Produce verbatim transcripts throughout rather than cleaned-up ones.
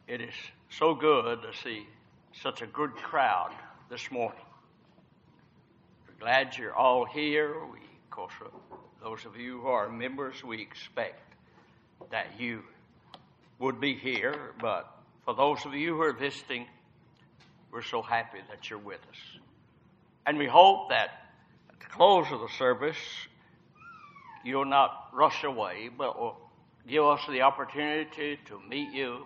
It is so good to see such a good crowd this morning. We're glad you're all here. We, of course, uh, those of you who are members, we expect that you would be here. But for those of you who are visiting, we're so happy that you're with us. And we hope that at the close of the service, you'll not rush away, but will give us the opportunity to meet you,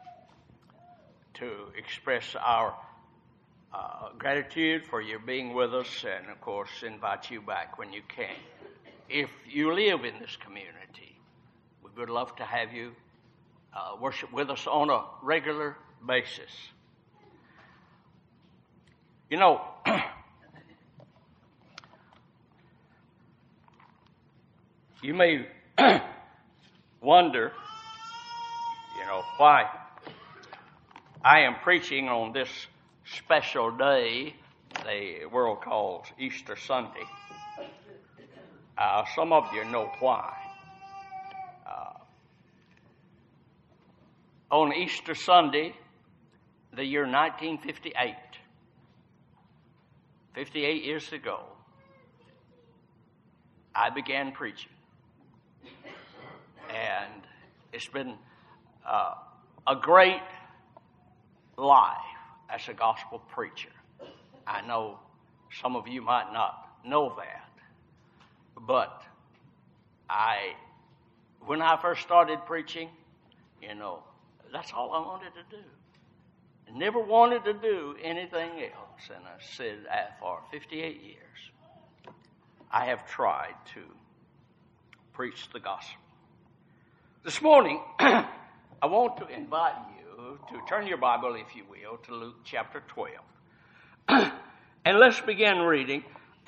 to express our uh, gratitude for your being with us, and, of course, invite you back when you can. If you live in this community, we would love to have you uh, worship with us on a regular basis. You know, you may wonder, you know, why I am preaching on this special day the world calls Easter Sunday. Uh, some of you know why. Uh, on Easter Sunday, the year nineteen fifty-eight, fifty-eight years ago, I began preaching. And it's been uh, a great life as a gospel preacher. I know some of you might not know that, but I, when I first started preaching, you know, that's all I wanted to do. I never wanted to do anything else, and I said that for fifty-eight years, I have tried to preach the gospel. This morning, I want to invite you to turn your Bible, if you will, to Luke chapter twelve. And let's begin reading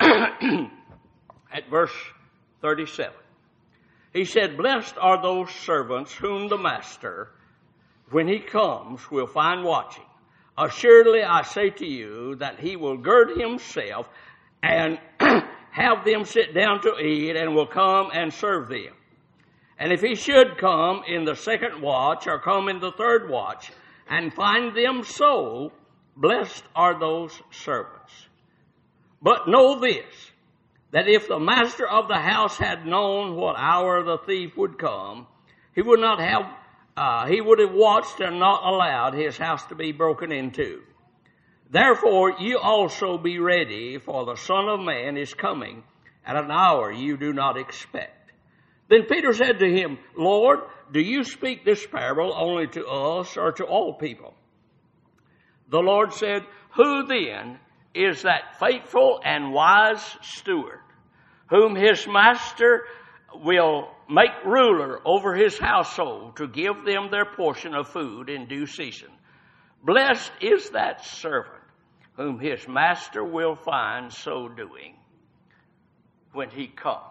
at verse thirty-seven. He said, "Blessed are those servants whom the master, when he comes, will find watching. Assuredly, I say to you that he will gird himself and have them sit down to eat, and will come and serve them. And if he should come in the second watch, or come in the third watch, and find them so, blessed are those servants. But know this, that if the master of the house had known what hour the thief would come, he would not have, uh, he would have watched and not allowed his house to be broken into. Therefore, you also be ready, for the Son of Man is coming at an hour you do not expect." Then Peter said to him, "Lord, do you speak this parable only to us or to all people?" The Lord said, "Who then is that faithful and wise steward, whom his master will make ruler over his household to give them their portion of food in due season? Blessed is that servant whom his master will find so doing when he comes."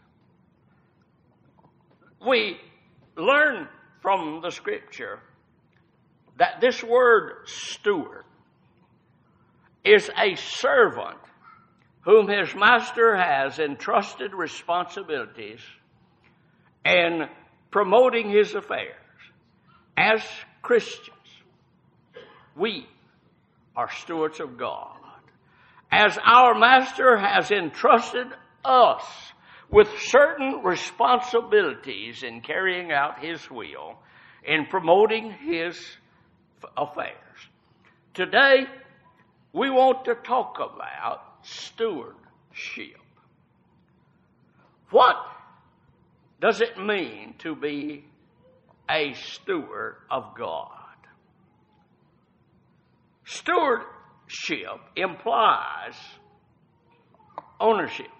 We learn from the scripture that this word steward is a servant whom his master has entrusted responsibilities in promoting his affairs. As Christians, we are stewards of God. As our master has entrusted us with certain responsibilities in carrying out his will, in promoting his affairs. Today, we want to talk about stewardship. What does it mean to be a steward of God? Stewardship implies ownership.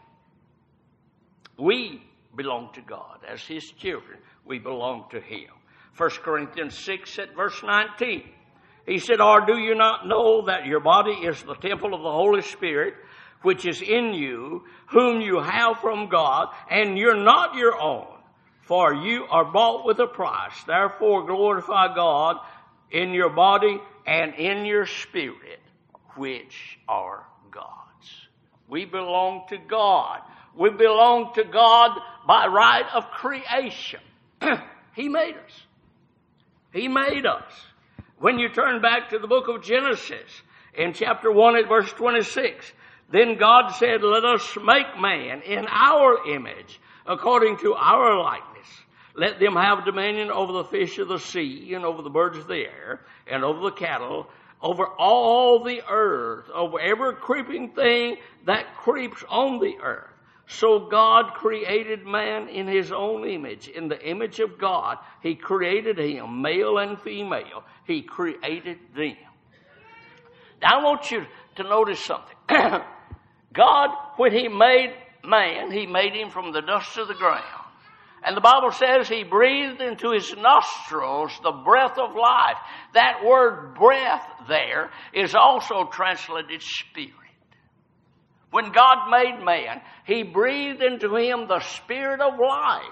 We belong to God. As his children, we belong to him. First Corinthians six at verse nineteen. He said, "Or do you not know that your body is the temple of the Holy Spirit, which is in you, whom you have from God, and you're not your own, for you are bought with a price. Therefore glorify God in your body and in your spirit, which are God's." We belong to God. We belong to God by right of creation. He made us. He made us. When you turn back to the book of Genesis, in chapter one at verse twenty-six, then God said, let us make man in our image, according to our likeness. Let them have dominion over the fish of the sea, and over the birds of the air, and over the cattle, over all the earth, over every creeping thing that creeps on the earth. So God created man in his own image. In the image of God, he created him, male and female. He created them. Now I want you to notice something. God, when he made man, he made him from the dust of the ground. And the Bible says he breathed into his nostrils the breath of life. That word breath there is also translated spirit. When God made man, he breathed into him the spirit of life.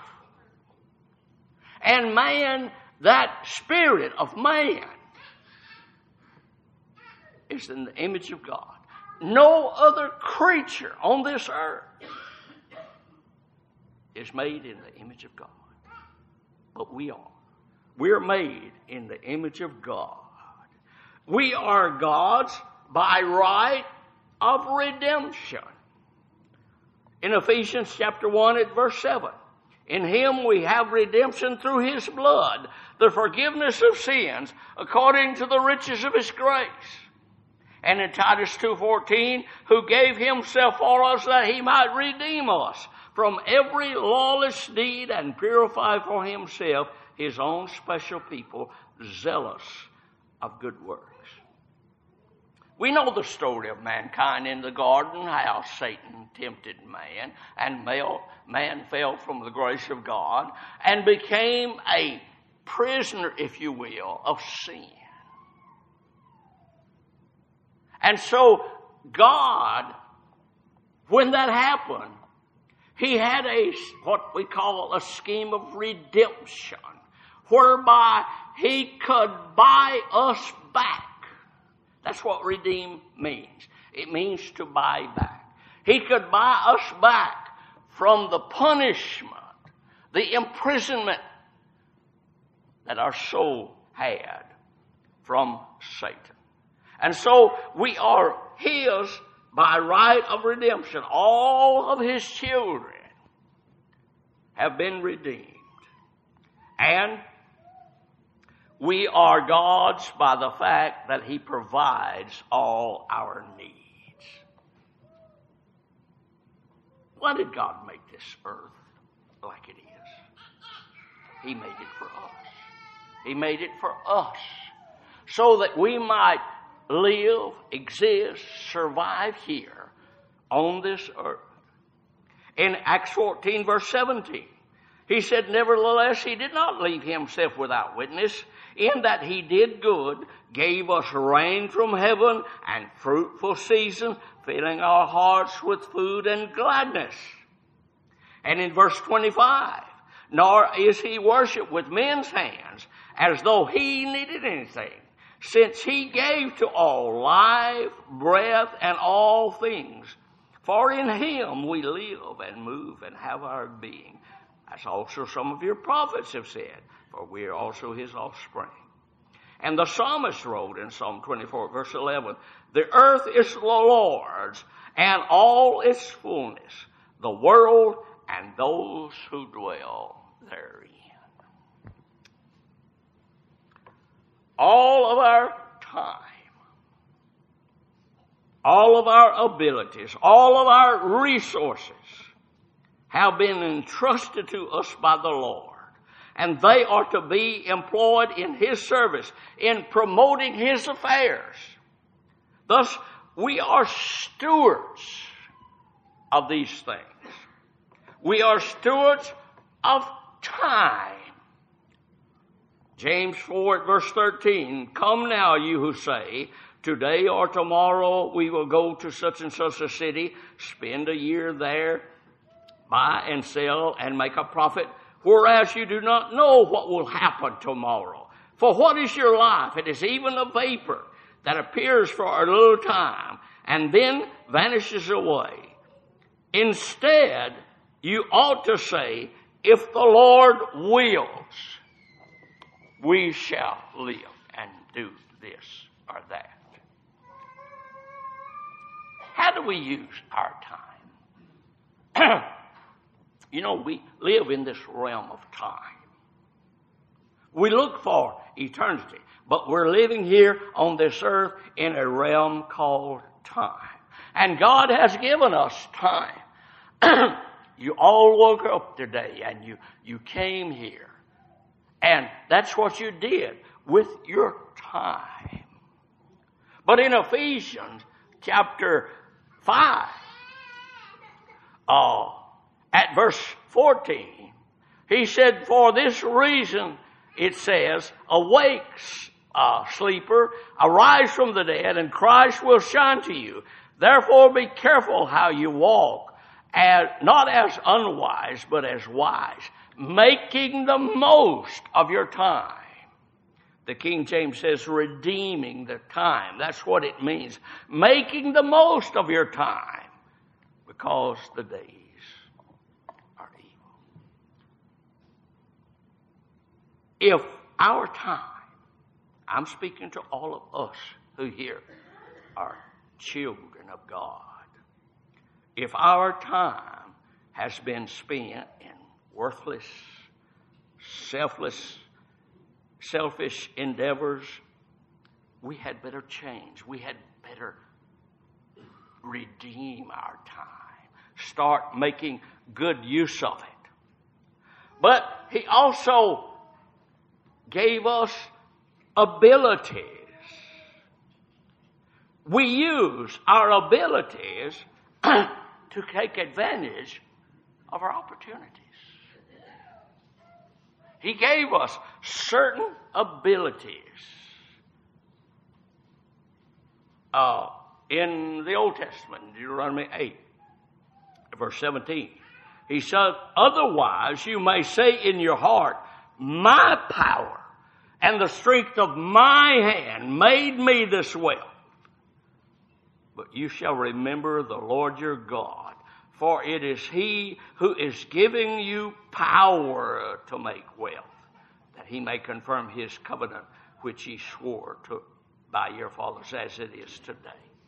And man, that spirit of man, is in the image of God. No other creature on this earth is made in the image of God. But we are. We're made in the image of God. We are God's by right of redemption. In Ephesians chapter one at verse seven, in him we have redemption through his blood, the forgiveness of sins according to the riches of his grace. And in Titus two fourteen, who gave himself for us that he might redeem us from every lawless deed and purify for himself his own special people, zealous of good works. We know the story of mankind in the garden, how Satan tempted man, and man fell from the grace of God and became a prisoner, if you will, of sin. And so God, when that happened, he had a, what we call a scheme of redemption, whereby he could buy us back. That's what redeem means. It means to buy back. He could buy us back from the punishment, the imprisonment that our soul had from Satan. And so we are his by right of redemption. All of his children have been redeemed. And we are God's by the fact that he provides all our needs. Why did God make this earth like it is? He made it for us. He made it for us so that we might live, exist, survive here on this earth. In Acts fourteen, verse seventeen, he said, nevertheless, he did not leave himself without witness, in that he did good, gave us rain from heaven and fruitful season, filling our hearts with food and gladness. And in verse twenty-five, nor is he worshipped with men's hands, as though he needed anything, since he gave to all life, breath, and all things. For in him we live and move and have our being. As also some of your prophets have said, for we are also his offspring. And the psalmist wrote in Psalm twenty-four, verse eleven, the earth is the Lord's, and all its fullness, the world and those who dwell therein. All of our time, all of our abilities, all of our resources have been entrusted to us by the Lord. And they are to be employed in his service, in promoting his affairs. Thus, we are stewards of these things. We are stewards of time. James four, verse thirteen, come now, you who say, today or tomorrow we will go to such and such a city, spend a year there, buy and sell and make a profit, whereas you do not know what will happen tomorrow. For what is your life? It is even a vapor that appears for a little time and then vanishes away. Instead, you ought to say, if the Lord wills, we shall live and do this or that. How do we use our time? You know, we live in this realm of time. We look for eternity, but we're living here on this earth in a realm called time. And God has given us time. You all woke up today and you, you came here. And that's what you did with your time. But in Ephesians chapter five, uh, at verse fourteen, he said, for this reason, it says, awake, uh, sleeper, arise from the dead, and Christ will shine to you. Therefore be careful how you walk, as, not as unwise, but as wise, making the most of your time. The King James says redeeming the time. That's what it means. Making the most of your time, because the days are evil. If our time, I'm speaking to all of us who here are children of God. If our time has been spent in worthless, selfless, selfish endeavors, we had better change. We had better redeem our time. Start making good use of it. But he also gave us abilities. We use our abilities to take advantage of our opportunities. He gave us certain abilities. Uh, in the Old Testament, Deuteronomy eight, verse seventeen, he said, otherwise you may say in your heart, my power and the strength of my hand made me this wealth. But you shall remember the Lord your God, for it is he who is giving you power to make wealth, that he may confirm his covenant, which he swore to by your fathers as it is today.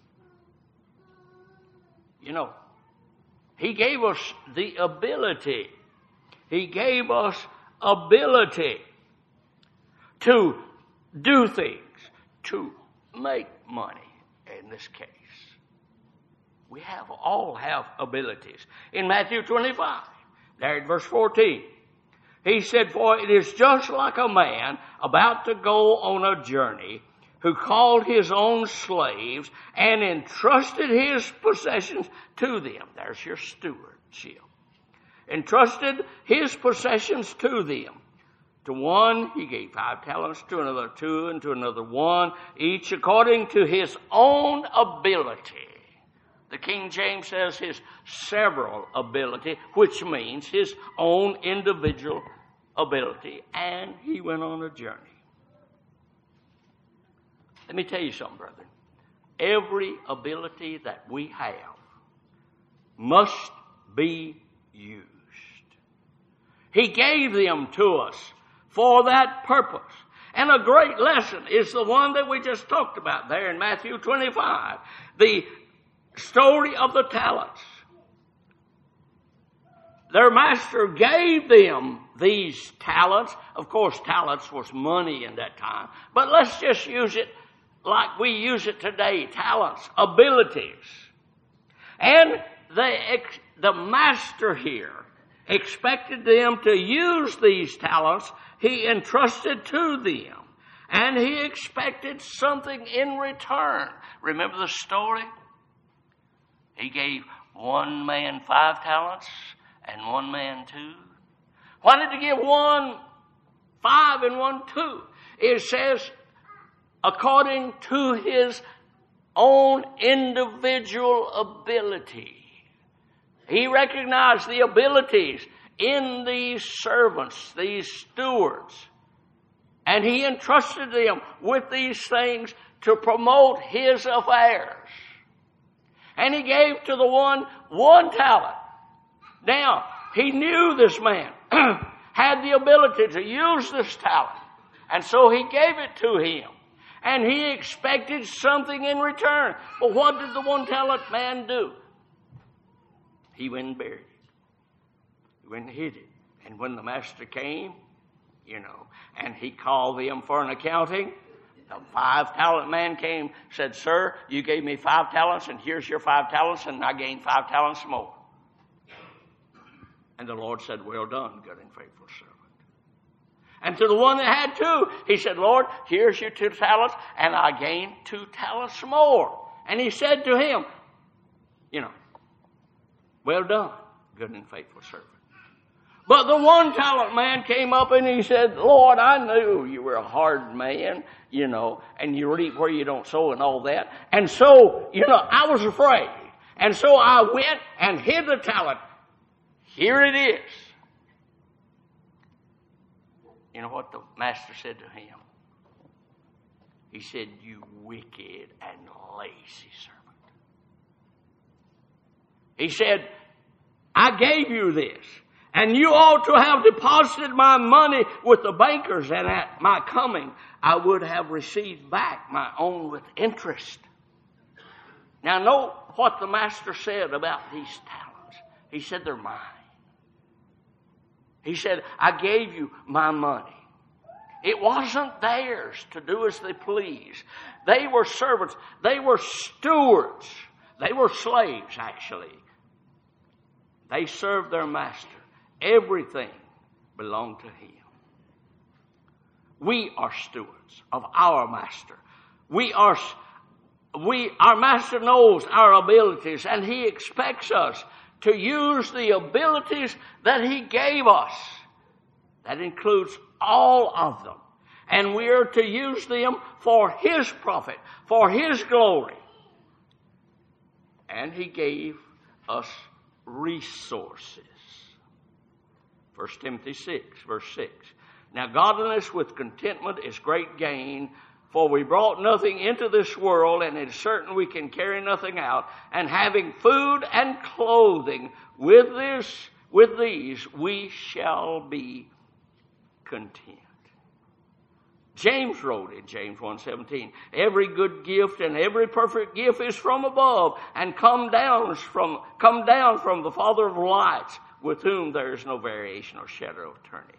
You know, he gave us the ability. He gave us ability to do things, to make money in this case. We have all have abilities. In Matthew twenty-five, there at verse fourteen, he said, for it is just like a man about to go on a journey who called his own slaves and entrusted his possessions to them. There's your stewardship. Entrusted his possessions to them. To one he gave five talents, to another two, and to another one, each according to his own ability. The King James says his several ability, which means his own individual ability. And he went on a journey. Let me tell you something, brethren. Every ability that we have must be used. He gave them to us for that purpose. And a great lesson is the one that we just talked about there in Matthew twenty-five. The story of the talents. Their master gave them these talents. Of course, talents was money in that time. But let's just use it like we use it today. Talents, abilities. And they, the master here expected them to use these talents he entrusted to them. And he expected something in return. Remember the story? He gave one man five talents and one man two. Why did he give one five and one two? It says, according to his own individual ability. He recognized the abilities in these servants, these stewards. And he entrusted them with these things to promote his affairs. And he gave to the one one talent. Now, he knew this man had the ability to use this talent. And so he gave it to him. And he expected something in return. But what did the one talent man do? He went and buried it. He went and hid it. And when the master came, you know, and he called them for an accounting, the five talent man came, said, "Sir, you gave me five talents, and here's your five talents, and I gained five talents more." And the Lord said, "Well done, good and faithful servant." And to the one that had two, he said, "Lord, here's your two talents, and I gained two talents more." And he said to him, you know, "Well done, good and faithful servant." But the one talent man came up and he said, "Lord, I knew you were a hard man, you know, and you reap where you don't sow and all that. And so, you know, I was afraid. And so I went and hid the talent. Here it is." You know what the master said to him? He said, "You wicked and lazy servant." He said, "I gave you this, and you ought to have deposited my money with the bankers, and at my coming I would have received back my own with interest." Now note what the master said about these talents. He said, "They're mine." He said, "I gave you my money." It wasn't theirs to do as they please. They were servants. They were stewards. They were slaves, actually. They served their master. Everything belonged to him. We are stewards of our master. We are, we, our master knows our abilities, and he expects us to use the abilities that he gave us. That includes all of them. And we are to use them for his profit, for his glory. And he gave us resources. First Timothy six, verse six. "Now godliness with contentment is great gain, for we brought nothing into this world, and it is certain we can carry nothing out. And having food and clothing, with this, with these we shall be content." James wrote in James one seventeen, "Every good gift and every perfect gift is from above, and come down from come down from the Father of lights, with whom there is no variation or shadow of turning."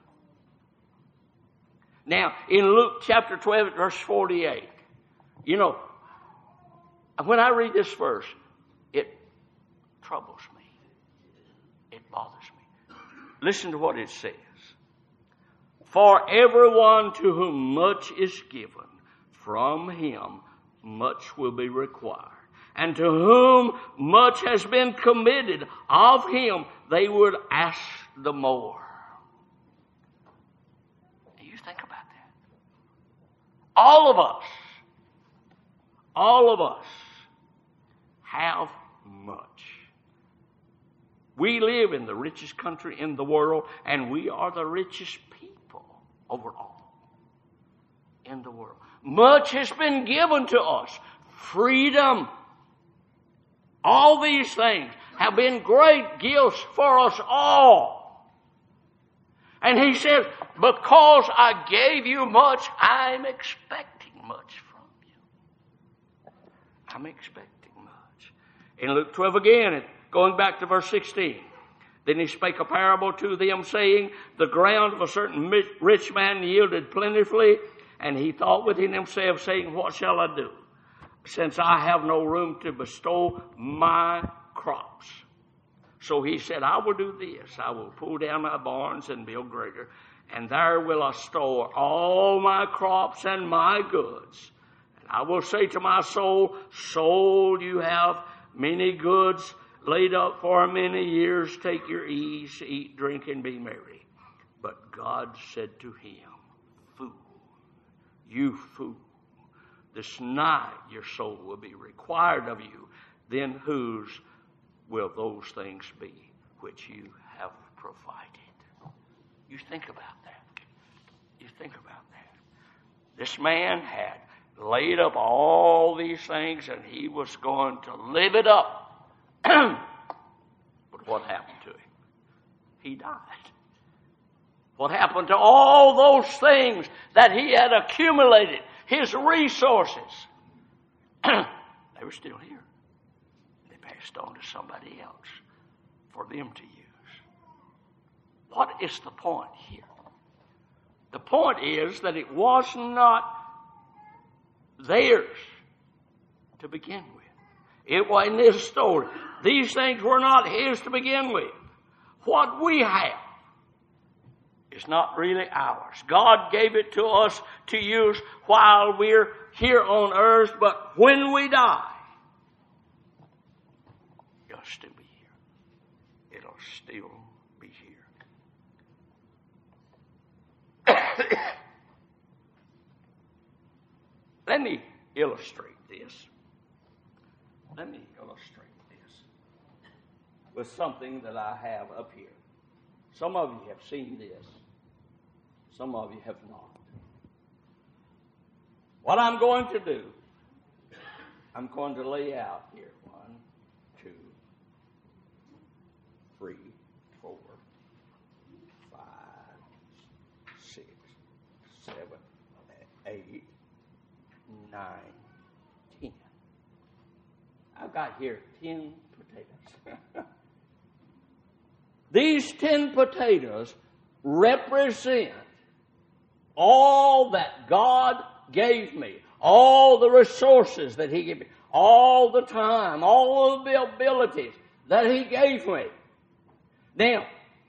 Now, in Luke chapter twelve, verse forty-eight, you know, when I read this verse, it troubles me. It bothers me. Listen to what it says. "For everyone to whom much is given, from him much will be required. And to whom much has been committed, of him they would ask the more." You think about that. All of us, all of us have much. We live in the richest country in the world, and we are the richest people overall in the world. Much has been given to us. Freedom. All these things have been great gifts for us all. And he said, "Because I gave you much, I'm expecting much from you." I'm expecting much. In Luke twelve again, going back to verse sixteen. "Then he spake a parable to them, saying, The ground of a certain rich man yielded plentifully, and he thought within himself, saying, What shall I do, since I have no room to bestow my crops? So he said, I will do this. I will pull down my barns and build greater, and there will I store all my crops and my goods. And I will say to my soul, Soul, you have many goods laid up for many years. Take your ease, eat, drink, and be merry. But God said to him, Fool, you fool, this night your soul will be required of you. Then whose will those things be which you have provided? You think about that. You think about that. This man had laid up all these things, and he was going to live it up. But what happened to him? He died. What happened to all those things that he had accumulated? his resources, they were still here. They passed on to somebody else for them to use. What is the point here? The point is that it was not theirs to begin with. It was in this story. These things were not his to begin with. What we have is not really ours. God gave it to us to use while we're here on earth, but when we die, it'll still be here. It'll still be here. Let me illustrate this. Let me illustrate this with something that I have up here. Some of you have seen this. Some of you have not. What I'm going to do, I'm going to lay out here one, two, three, four, five, six, seven, eight, nine, ten. I've got here ten potatoes. These ten potatoes represent all that God gave me, all the resources that He gave me, all the time, all of the abilities that He gave me. Now,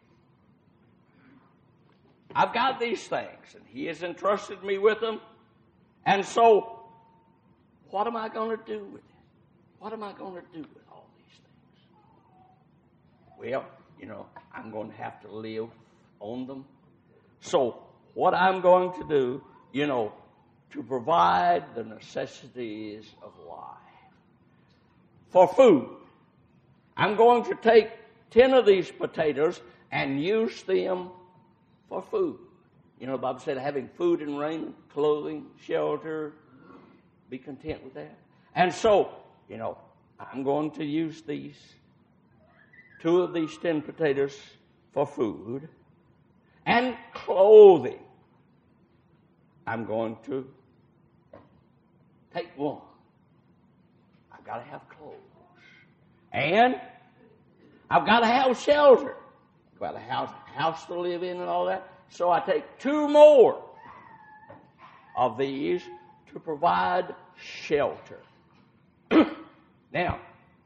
I've got these things, and He has entrusted me with them. And so, what am I going to do with it? What am I going to do with all these things? Well, you know, I'm going to have to live on them. So, what I'm going to do, you know, to provide the necessities of life. For food, I'm going to take ten of these potatoes and use them for food. You know, the Bible said having food and raiment, clothing, shelter, be content with that. And so, you know, I'm going to use these, two of these ten potatoes for food and clothing. I'm going to take one. I've got to have clothes. And I've got to have shelter. I've got to have a house to live in and all that. So I take two more of these to provide shelter. Now,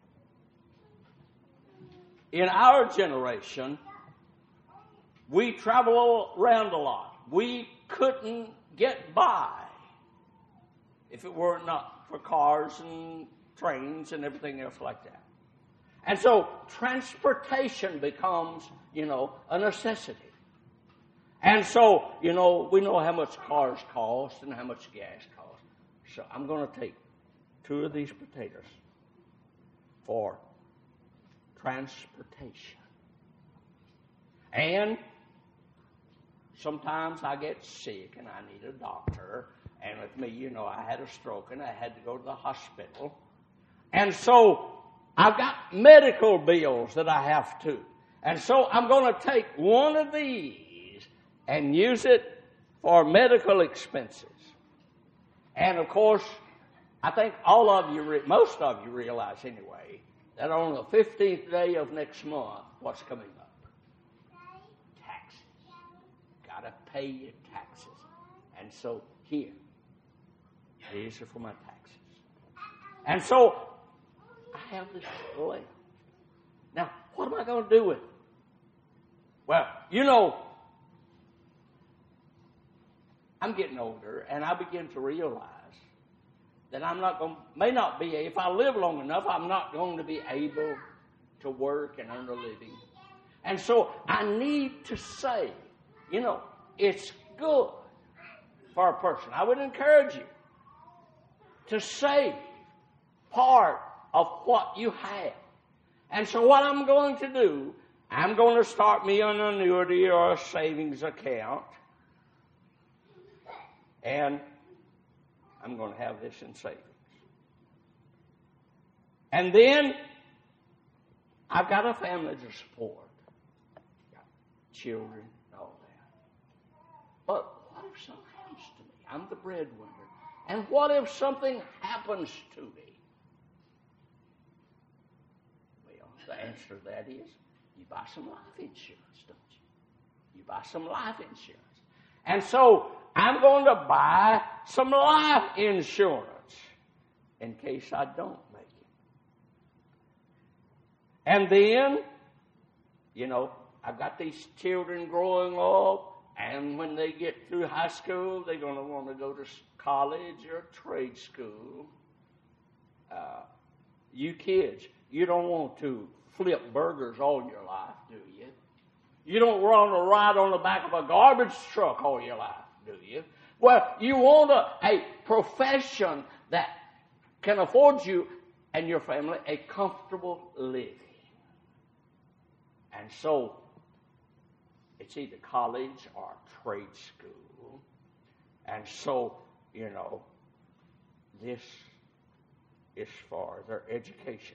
in our generation, we travel around a lot. We couldn't get by if it were not for cars and trains and everything else like that. And so transportation becomes, you know, a necessity. And so, you know, we know how much cars cost and how much gas costs. So I'm going to take two of these potatoes for transportation. And sometimes I get sick and I need a doctor. And with me, you know, I had a stroke and I had to go to the hospital. And so I've got medical bills that I have to. And so I'm going to take one of these and use it for medical expenses. And of course, I think all of you, re- most of you realize anyway, that on the fifteenth day of next month, what's coming up? Taxes. Got to pay your taxes. And so here, these are for my taxes. And so I have this left. Now, what am I going to do with it? Well, you know, I'm getting older, and I begin to realize that I'm not going, may not be, if I live long enough, I'm not going to be able to work and earn a living. And so I need to save. You know, it's good for a person. I would encourage you to save part of what you have. And so what I'm going to do, I'm going to start me an annuity or a savings account. And I'm going to have this in savings. And then I've got a family to support. Got children and all that. But what if something happens to me? I'm the breadwinner. And what if something happens to me? Well, the answer to that is you buy some life insurance, don't you? You buy some life insurance. And so I'm going to buy some life insurance in case I don't make it. And then, you know, I've got these children growing up, and when they get through high school, they're going to want to go to college or trade school. Uh, you kids, you don't want to flip burgers all your life, do you? You don't want to ride on the back of a garbage truck all your life, do you? Well, you want a, a profession that can afford you and your family a comfortable living. And so, it's either college or trade school. And so, you know, this is for their education.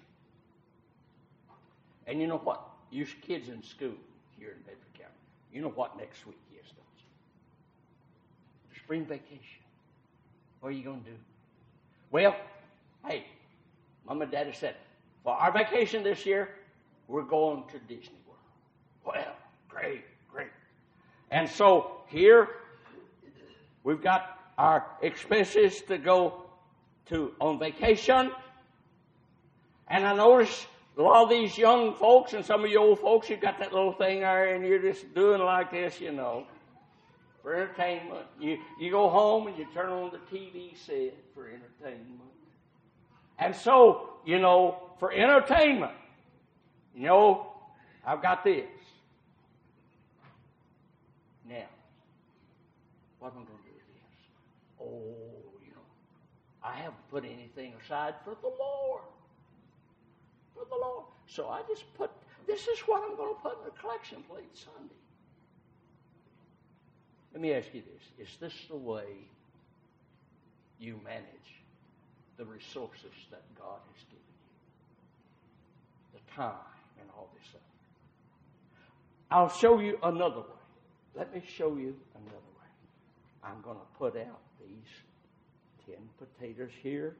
And you know what? You kids in school here in Bedford County, you know what next week is, don't you? Spring vacation. What are you going to do? Well, hey, Mom and Daddy said, for our vacation this year, we're going to Disney World. Well, great, great. And so here, we've got our expenses to go to on vacation. And I notice a lot of these young folks and some of you old folks, you've got that little thing there and you're just doing like this, you know, for entertainment. You, you go home and you turn on the T V set for entertainment. And so, you know, for entertainment, you know, I've got this. Now, what am I going to do with this? Oh, you know, I haven't put anything aside for the Lord. For the Lord. So I just put, this is what I'm going to put in the collection plate Sunday. Let me ask you this. Is this the way you manage the resources that God has given you? The time and all this stuff. I'll show you another way. Let me show you another way. I'm going to put out these ten potatoes here.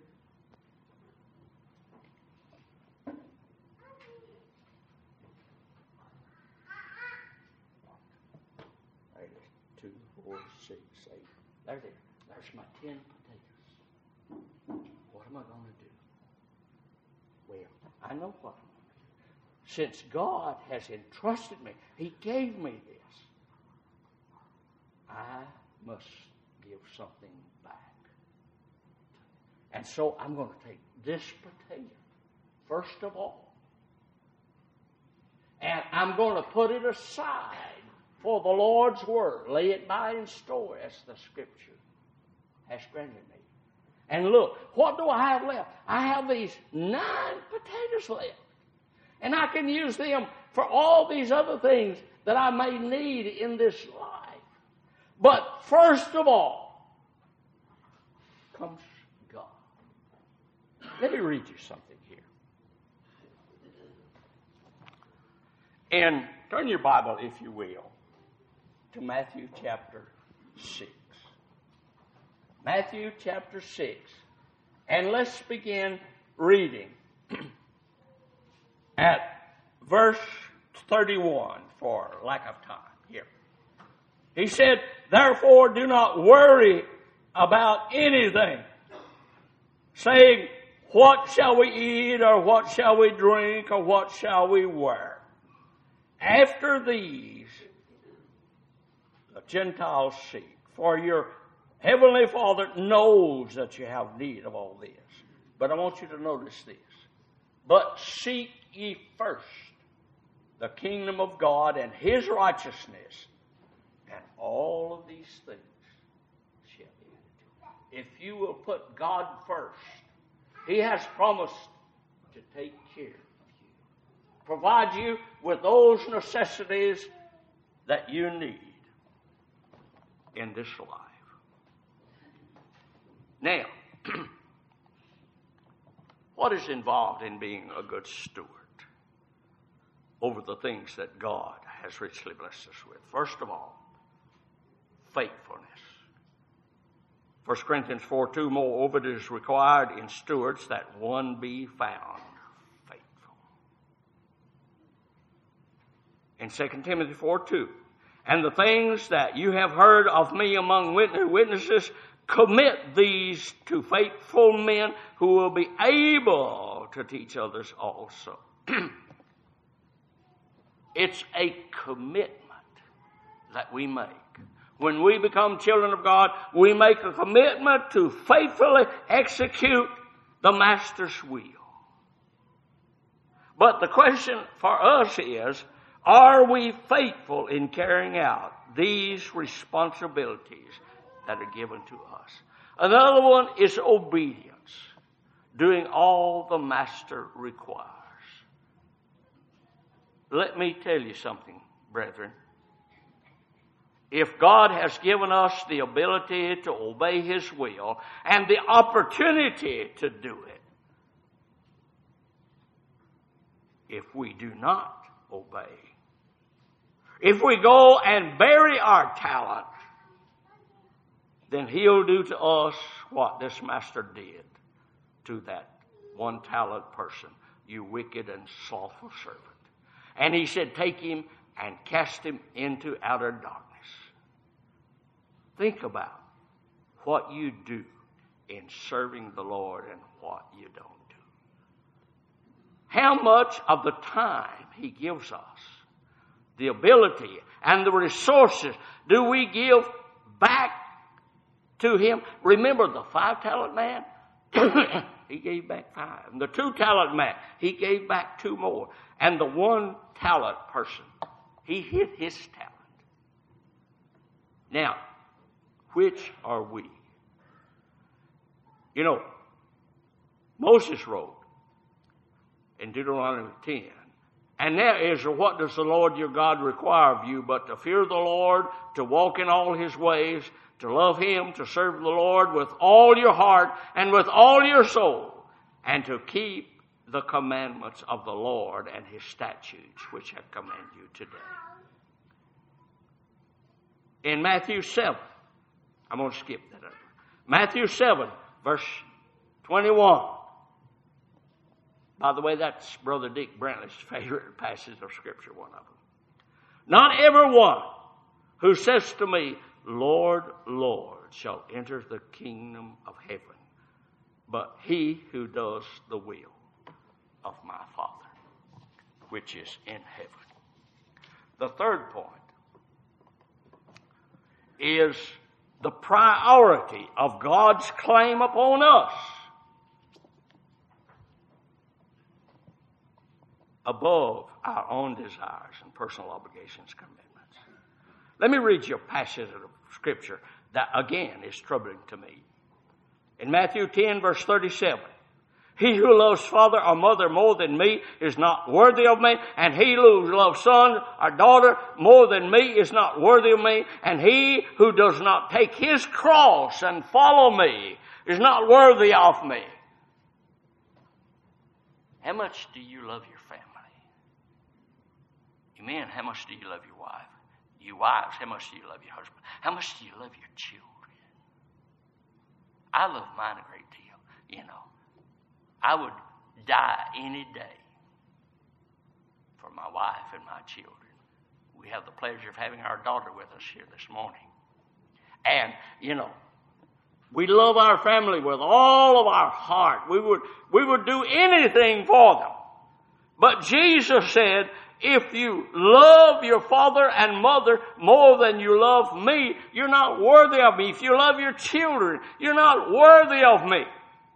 There it is. Two, four, six, eight. There it is. There's my ten potatoes. What am I going to do? Well, I know what I'm going to do. Since God has entrusted me, He gave me this. I must give something back. And so I'm going to take this potato, first of all, and I'm going to put it aside for the Lord's word. Lay it by and store, as the Scripture has granted me. And look, what do I have left? I have these nine potatoes left. And I can use them for all these other things that I may need in this life. But first of all, comes God. Let me read you something here. And turn your Bible, if you will, to Matthew chapter six. Matthew chapter six. And let's begin reading at verse thirty-one for lack of time here. He said, therefore do not worry about anything, saying, what shall we eat, or what shall we drink, or what shall we wear? After these, the Gentiles seek, for your Heavenly Father knows that you have need of all this. But I want you to notice this. But seek ye first the kingdom of God and His righteousness, and all of these things shall be added to you. If you will put God first, He has promised to take care of you, provide you with those necessities that you need in this life. Now, what is involved in being a good steward over the things that God has richly blessed us with? First of all, faithfulness. First Corinthians four two, moreover, it is required in stewards that one be found faithful. In Second Timothy four two, and the things that you have heard of me among witnesses, commit these to faithful men who will be able to teach others also. It's a commitment that we make. When we become children of God, we make a commitment to faithfully execute the Master's will. But the question for us is, are we faithful in carrying out these responsibilities that are given to us? Another one is obedience, doing all the Master requires. Let me tell you something, brethren. If God has given us the ability to obey His will and the opportunity to do it, if we do not obey, if we go and bury our talent, then He'll do to us what this master did to that one talent person, you wicked and slothful servant. And He said, take him and cast him into outer darkness. Think about what you do in serving the Lord and what you don't do. How much of the time He gives us, the ability and the resources, do we give back to Him? Remember the five-talent man? He gave back five. And the two-talent man, he gave back two more. And the one-talent person, he hid his talent. Now, which are we? You know, Moses wrote in Deuteronomy ten, and now, Israel, what does the Lord your God require of you but to fear the Lord, to walk in all His ways, to love Him, to serve the Lord with all your heart and with all your soul, and to keep the commandments of the Lord and His statutes, which I command you today. In Matthew seven, I'm going to skip that over. Matthew seven, verse twenty-one. By the way, that's Brother Dick Brantley's favorite passage of Scripture, one of them. Not everyone who says to me, Lord, Lord, shall enter the kingdom of heaven, but he who does the will of my Father, which is in heaven. The third point is the priority of God's claim upon us above our own desires and personal obligations, commitments. Let me read you a passage of Scripture that, again, is troubling to me. In Matthew ten, verse thirty-seven, he who loves father or mother more than me is not worthy of me, and he who loves son or daughter more than me is not worthy of me, and he who does not take his cross and follow me is not worthy of me. How much do you love your family? Amen. How much do you love your wife? You wives, how much do you love your husband? How much do you love your children? I love mine a great deal. You know, I would die any day for my wife and my children. We have the pleasure of having our daughter with us here this morning. And, you know, we love our family with all of our heart. We would, we would do anything for them. But Jesus said, if you love your father and mother more than you love me, you're not worthy of me. If you love your children, you're not worthy of me.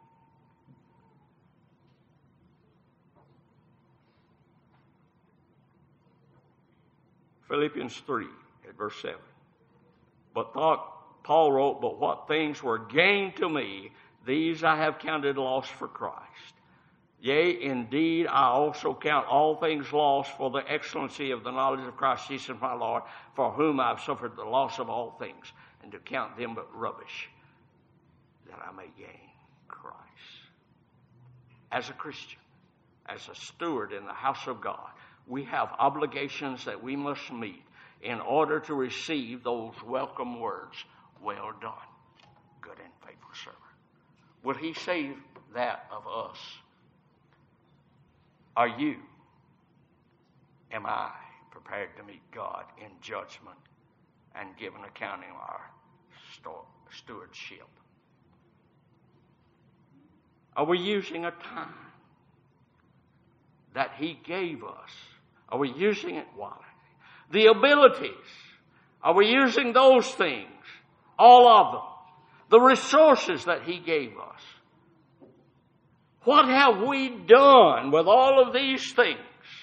Philippians three, at verse seven. But thought, Paul wrote, but what things were gained to me, these I have counted loss for Christ. Yea, indeed, I also count all things lost for the excellency of the knowledge of Christ Jesus my Lord, for whom I have suffered the loss of all things, and to count them but rubbish, that I may gain Christ. As a Christian, as a steward in the house of God, we have obligations that we must meet in order to receive those welcome words, well done, good and faithful. Will he say that of us? Are you, am I prepared to meet God in judgment and give an accounting of our stewardship? Are we using a time that he gave us? Are we using it wisely? The abilities, are we using those things? All of them. The resources that he gave us. What have we done with all of these things?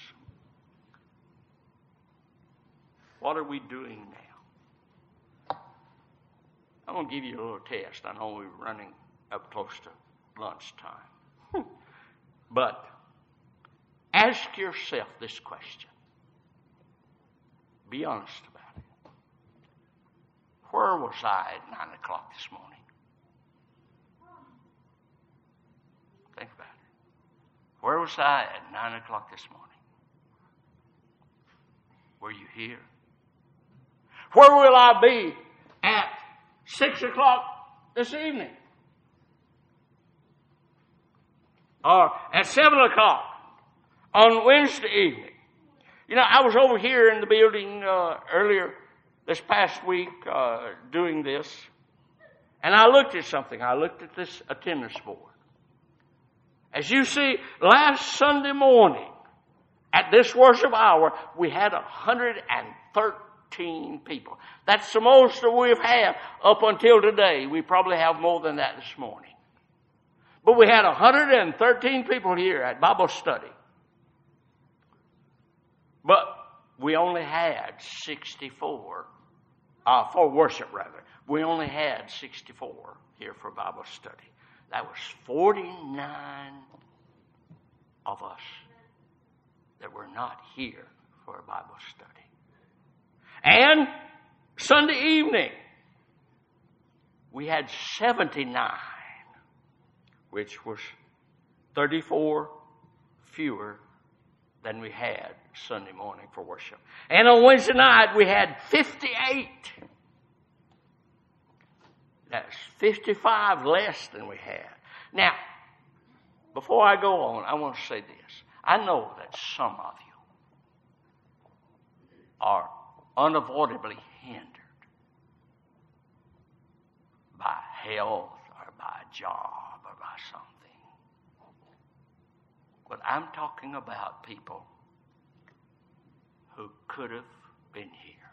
What are we doing now? I'm going to give you a little test. I know we're running up close to lunchtime. But ask yourself this question. Be honest about it. Where was I at nine o'clock this morning? Think about it. Where was I at nine o'clock this morning? Were you here? Where will I be at six o'clock this evening? Or at seven o'clock on Wednesday evening? You know, I was over here in the building uh, earlier this past week uh, doing this, and I looked at something. I looked at this attendance board. As you see, last Sunday morning at this worship hour, we had one hundred thirteen people. That's the most that we've had up until today. We probably have more than that this morning. But we had one hundred thirteen people here at Bible study. But we only had sixty-four, uh, for worship rather. We only had sixty-four here for Bible study. That was forty-nine of us that were not here for a Bible study. And Sunday evening, we had seventy-nine, which was thirty-four fewer than we had Sunday morning for worship. And on Wednesday night, we had fifty-eight. That's fifty-five less than we had. Now, before I go on, I want to say this. I know that some of you are unavoidably hindered by health or by a job or by something. But I'm talking about people who could have been here,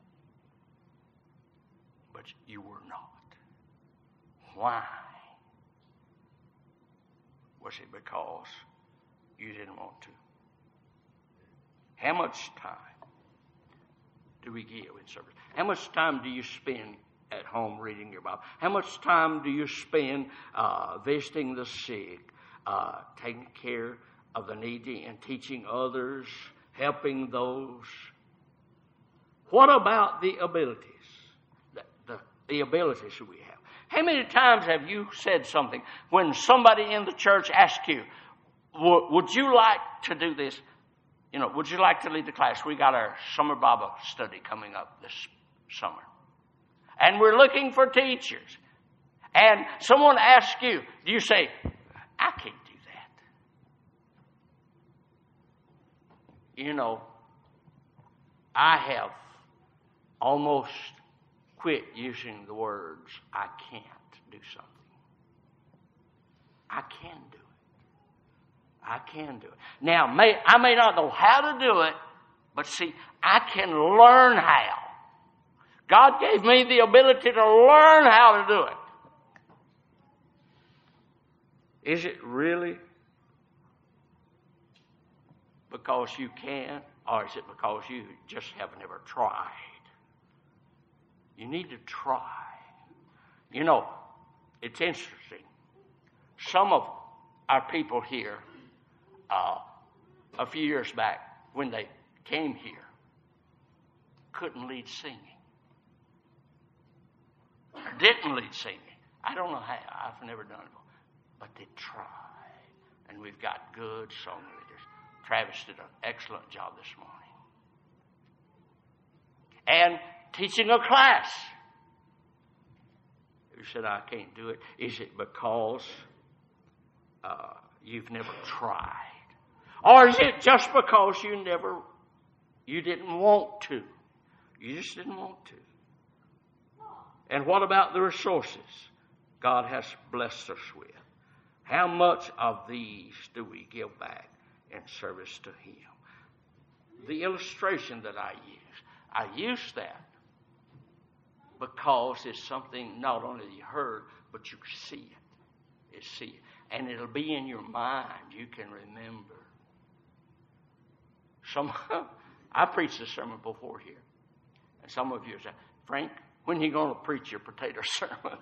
but you were not. Why? Was it because you didn't want to? How much time do we give in service? How much time do you spend at home reading your Bible? How much time do you spend uh, visiting the sick, uh, taking care of the needy and teaching others, helping those? What about the abilities? The, the, the abilities that we have. How many times have you said something when somebody in the church asks you, would you like to do this? You know, would you like to lead the class? We got our summer Bible study coming up this summer. And we're looking for teachers. And someone asks you, do you say, I can't do that? You know, I have almost quit using the words, I can't do something. I can do it. I can do it. Now, may, I may not know how to do it, but see, I can learn how. God gave me the ability to learn how to do it. Is it really because you can, or is it because you just have never tried? You need to try. You know, it's interesting. Some of our people here, uh, a few years back, when they came here, couldn't lead singing. Didn't lead singing. I don't know how. I've never done it before. But they tried. And we've got good song leaders. Travis did an excellent job this morning. And teaching a class. who said, I can't do it? Is it because uh, you've never tried? Or is it just because you never, you didn't want to? You just didn't want to. And what about the resources God has blessed us with? How much of these do we give back in service to Him? The illustration that I use, I use that because it's something not only you heard, but you see it. You see it. And it'll be in your mind. You can remember. Some, I preached a sermon before here. And some of you say, Frank, when are you going to preach your potato sermon?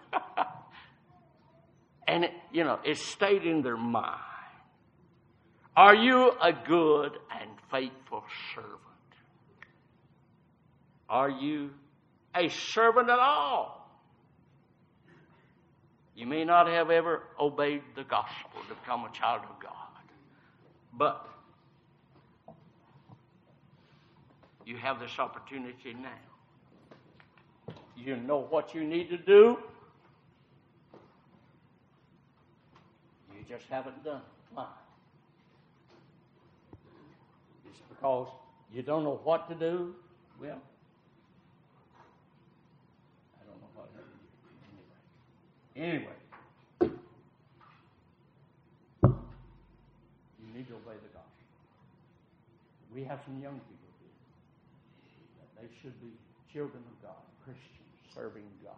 And, it, you know, it stayed in their mind. Are you a good and faithful servant? Are you a servant at all? You may not have ever obeyed the gospel to become a child of God. But you have this opportunity now. You know what you need to do. You just haven't done it. Why? It's because you don't know what to do. Well, I don't know what to do. Anyway. Anyway. You need to obey the gospel. We have some young people here. They should be children of God, Christians, serving God.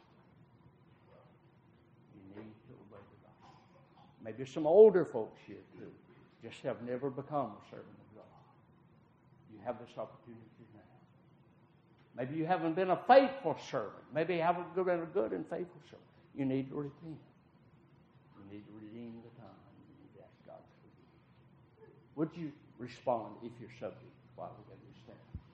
You need to obey the gospel. Maybe some older folks here too, just have never become a servant of God. You have this opportunity now. Maybe you haven't been a faithful servant. Maybe you haven't been a good and faithful servant. You need to repent. You need to redeem the time. You need to ask God to forgive you. Would you respond if you're subject while we get this stand?